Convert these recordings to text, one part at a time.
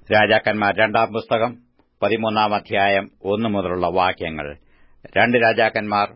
രാജാക്കന്മാർ രണ്ടാം പുസ്തകം 13 അധ്യായം 1 മുതലുള്ള വാക്യങ്ങൾ. 2 രാജാക്കന്മാർ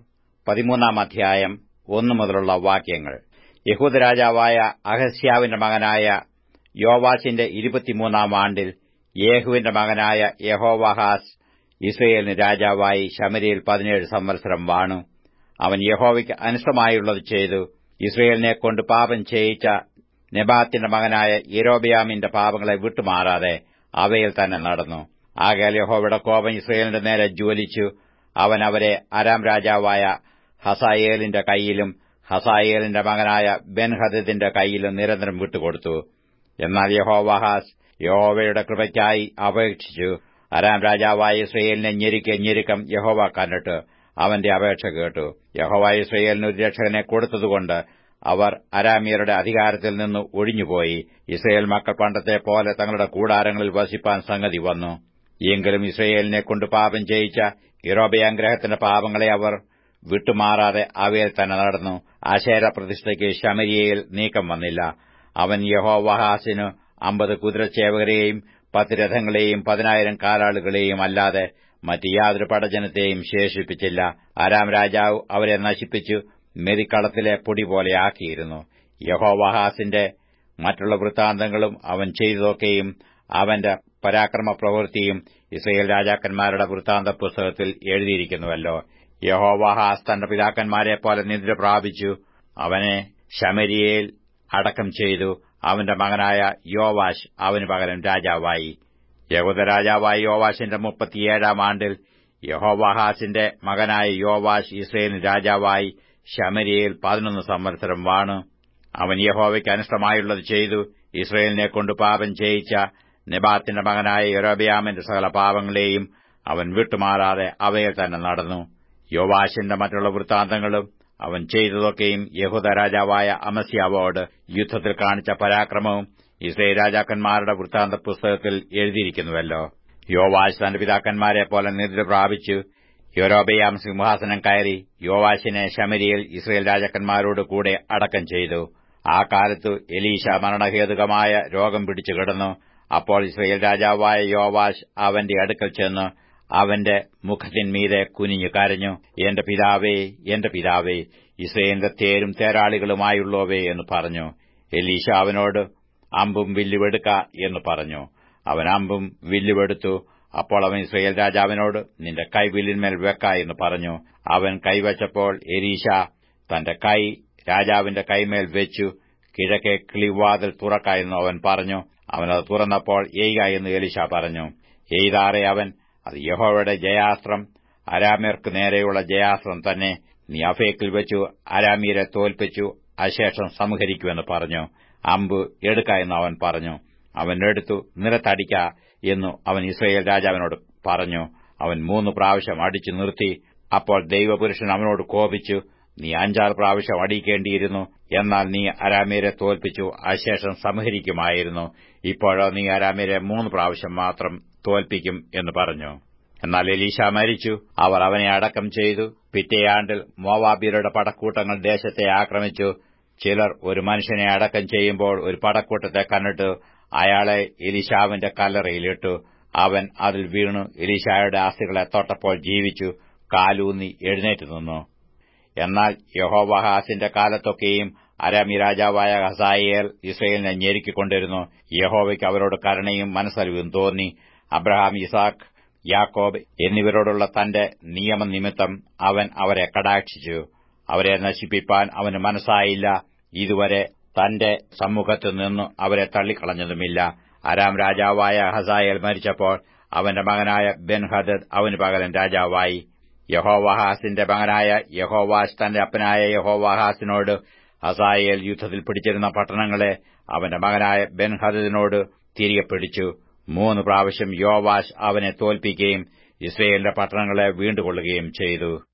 13 അധ്യായം 1 മുതലുള്ള വാക്യങ്ങൾ. യഹൂദ രാജാവായ അഹസ്യാവിന്റെ മകനായ യോവാശിന്റെ 23 ആണ്ടിൽ യേഹുവിന്റെ മകനായ യെഹോവാഹാസ് ഇസ്രയേലിന് രാജാവായി ശമര്യയിൽ 17 സംവത്സരം വാണു. അവൻ യഹോവയ്ക്ക് അനിഷ്ടമായുള്ളത് ചെയ്തു. ഇസ്രയേലിനെക്കൊണ്ട് പാപം ചെയ്യിച്ച നെബാത്തിന്റെ മകനായ യൊരോബെയാമിന്റെ പാപങ്ങളെ വിട്ടുമാറാതെ അവയിൽ തന്നെ നടന്നു. ആകയാൽ യഹോവയുടെ കോപം ഇസ്രയേലിന്റെ നേരെ ജ്വലിച്ചു. അവൻ അവരെ അരാം രാജാവായ ഹസായേലിന്റെ കൈയിലും ഹസായേലിന്റെ മകനായ ബെൻഹദദിന്റെ കൈയിലും നിരന്തരം വിട്ടുകൊടുത്തു. എന്നാൽ യെഹോവാഹാസ് യഹോവയുടെ കൃപയ്ക്കായി അപേക്ഷിച്ചു. അരാം രാജാവായ ഇസ്രയേലിനെ ഞെരുക്കം യഹോവ കണ്ടിട്ട് അവന്റെ അപേക്ഷ കേട്ടു. യഹോവ ഇസ്രയേലിന് ഒരു രക്ഷകനെ കൊടുത്തതുകൊണ്ട് അവർ അരാമ്യരുടെ അധികാരത്തിൽ നിന്ന് ഒഴിഞ്ഞുപോയി. ഇസ്രയേൽ മക്കൾ പണ്ടത്തെ പോലെ തങ്ങളുടെ കൂടാരങ്ങളിൽ വസിപ്പാൻ സംഗതി വന്നു. എങ്കിലും ഇസ്രയേലിനെക്കൊണ്ട് പാപം ചെയ്യിച്ച യൊരോബെയാം ഗൃഹത്തിന്റെ പാപങ്ങളെ അവർ വിട്ടുമാറാതെ അവയിൽ തന്നെ നടന്നു. ആശേര പ്രതിഷ്ഠയ്ക്ക് ശമര്യയിൽ നീക്കം വന്നില്ല. അവൻ യെഹോവാഹാസിന് 50 കുതിരച്ചേവകരെയും 10 രഥങ്ങളെയും 10,000 കാലാളുകളെയും അല്ലാതെ മറ്റ് യാതൊരു പടജനത്തെയും ശേഷിപ്പിച്ചില്ല. അരാം രാജാവ് അവരെ നശിപ്പിച്ചു മെതിക്കളത്തിലെ പൊടി പോലെ ആക്കിയിരുന്നു. യെഹോവാഹാസിന്റെ മറ്റുള്ള വൃത്താന്തങ്ങളും അവൻ ചെയ്തതൊക്കെയും അവന്റെ പരാക്രമപ്രവൃത്തിയും ഇസ്രയേൽ രാജാക്കന്മാരുടെ വൃത്താന്ത പുസ്തകത്തിൽ എഴുതിയിരിക്കുന്നുവല്ലോ. യെഹോവാഹാസ് തന്റെ പിതാക്കന്മാരെപ്പോലെ നിദ്ര പ്രാപിച്ചു. അവനെ ശമര്യയിൽ അടക്കം ചെയ്തു. അവന്റെ മകനായ യോവാശ് അവന് പകരം രാജാവായി. യഹൂദ രാജാവായ യോവാശിന്റെ 37 ആണ്ടിൽ യെഹോവാഹാസിന്റെ മകനായ യോവാശ് ഇസ്രയേലിന് രാജാവായി ശമര്യയിൽ 11 സംവത്സരം വാണു. അവൻ യഹോവയ്ക്ക് അനിഷ്ടമായുള്ളത് ചെയ്തു. ഇസ്രയേലിനെക്കൊണ്ട് പാപം ചെയ്യിച്ച നെബാത്തിന്റെ മകനായ യൊരോബെയാമിന്റെ സകല പാപങ്ങളെയും അവൻ വിട്ടുമാറാതെ അവയിൽ തന്നെ നടന്നു. യോവാശിന്റെ മറ്റുള്ള വൃത്താന്തങ്ങളും അവൻ ചെയ്തതൊക്കെയും യഹൂദ രാജാവായ അമസ്യാവോട് യുദ്ധത്തിൽ കാണിച്ച പരാക്രമവും ഇസ്രയേൽ രാജാക്കന്മാരുടെ വൃത്താന്ത പുസ്തകത്തിൽ എഴുതിയിരിക്കുന്നുവല്ലോ. യോവാശ് തന്റെ പിതാക്കന്മാരെപ്പോലെ നിദ്ര പ്രാപിച്ചു. യൊരോബെയാം സിംഹാസനം കയറി യോവാശിനെ ശമര്യയിൽ ഇസ്രയേൽ രാജാക്കന്മാരോട് കൂടെ അടക്കം ചെയ്തു. ആ കാലത്ത് എലീശ മരണഹേതുകമായ രോഗം പിടിച്ചു കിടന്നു. അപ്പോൾ ഇസ്രയേൽ രാജാവായ യോവാശ് അവന്റെ അടുക്കൽ ചെന്ന് അവന്റെ മുഖത്തിന്മീതെ കുനിഞ്ഞു കരഞ്ഞു, എന്റെ പിതാവേ, എന്റെ പിതാവേ, ഇസ്രയേലിന്റെ തേരും തേരാളികളുമായുള്ളവേ എന്ന് പറഞ്ഞു. എലീശ അവനോട് അമ്പും വില്ലുവെടുക്ക എന്ന് പറഞ്ഞു. അവൻ അമ്പും വില്ലുവെടുത്തു. അപ്പോൾ അവൻ ഇസ്രയേൽ രാജാവിനോട് നിന്റെ കൈ വില്ലിന്മേൽ വെക്ക എന്ന് പറഞ്ഞു. അവൻ കൈവച്ചപ്പോൾ എലീശ തന്റെ കൈ രാജാവിന്റെ കൈമേൽ വെച്ചു. കിഴക്കേ കിളിവാതിൽ തുറക്ക എന്ന് അവൻ പറഞ്ഞു. അവനത് തുറന്നപ്പോൾ എയ്ക എന്ന് എലീശ പറഞ്ഞു. എയ്താറെ അവൻ, അത് യഹോവയുടെ ജയാസ്ത്രം, അരാമ്യർക്ക് നേരെയുള്ള ജയാസ്ത്രം തന്നെ. നീ അഫേക്കിൽ വെച്ചു അരാമ്യരെ തോൽപ്പിച്ചു അശേഷം സംഹരിക്കുമെന്ന് പറഞ്ഞു. അമ്പ് എടുക്ക എന്ന് അവൻ പറഞ്ഞു. അവൻ എടുത്തു. നിലത്തടിക്ക എന്നു അവൻ ഇസ്രയേൽ രാജാവിനോട് പറഞ്ഞു. അവൻ 3 പ്രാവശ്യം അടിച്ചു നിർത്തി. അപ്പോൾ ദൈവപുരുഷൻ അവനോട് കോപിച്ചു, നീ 5-6 പ്രാവശ്യം അടിക്കേണ്ടിയിരുന്നു. എന്നാൽ നീ അരാമ്യരെ തോൽപ്പിച്ചു അശേഷം സംഹരിക്കുമായിരുന്നു. ഇപ്പോഴോ നീ അരാമ്യരെ 3 പ്രാവശ്യം മാത്രം തോൽപ്പിക്കും എന്ന് പറഞ്ഞു. എന്നാൽ എലീശ മരിച്ചു. അവർ അവനെ അടക്കം ചെയ്തു. പിറ്റേ ആണ്ടിൽ മോവാബ്യരുടെ പടക്കൂട്ടങ്ങൾ ദേശത്തെ ആക്രമിച്ചു. ചിലർ ഒരു മനുഷ്യനെ അടക്കം ചെയ്യുമ്പോൾ ഒരു പടക്കൂട്ടത്തെ കണ്ടിട്ട് അയാളെ എലീശാവിന്റെ കല്ലറയിലിട്ടു. അവൻ അതിൽ വീണു എലീശായുടെ അസ്ഥികളെ തൊട്ടപ്പോൾ ജീവിച്ചു, കാലൂന്നി എഴുന്നേറ്റ് നിന്നു. എന്നാൽ യെഹോവാഹാസിന്റെ കാലത്തൊക്കെയും അരാമ്യ രാജാവായ ഹസായേൽ ഇസ്രയേലിനെ ഞെരുക്കിക്കൊണ്ടിരുന്നു. യഹോവയ്ക്ക് അവരോട് കരുണയും മനസ്സലിവും തോന്നി. അബ്രഹാം, ഇസാക്ക്, യാക്കോബ് എന്നിവരോടുള്ള തന്റെ നിയമനിമിത്തം അവൻ അവരെ കടാക്ഷിച്ചു. അവരെ നശിപ്പിപ്പാൻ അവന് മനസ്സായില്ല. ഇതുവരെ തന്റെ സമ്മുഖത്തു നിന്നു അവരെ തള്ളിക്കളഞ്ഞതുമില്ല. അരാം രാജാവായ ഹസായേൽ മരിച്ചപ്പോൾ അവന്റെ മകനായ ബെൻഹദദ് അവന് പകരം രാജാവായി. യെഹോവാഹാസിന്റെ മകനായ യെഹോവാശ് തന്റെ അപ്പനായ യെഹോവാഹാസിനോട് ഹസായേൽ യുദ്ധത്തിൽ പിടിച്ചിരുന്ന പട്ടണങ്ങളെ അവന്റെ മകനായ ബെൻഹദദിനോട് തിരികെ പിടിച്ചു. 3 പ്രാവശ്യം യോവാശ് അവനെ തോൽപ്പിക്കുകയും ഇസ്രയേലിന്റെ പട്ടണങ്ങളെ വീണ്ടുകൊള്ളുകയും ചെയ്തു.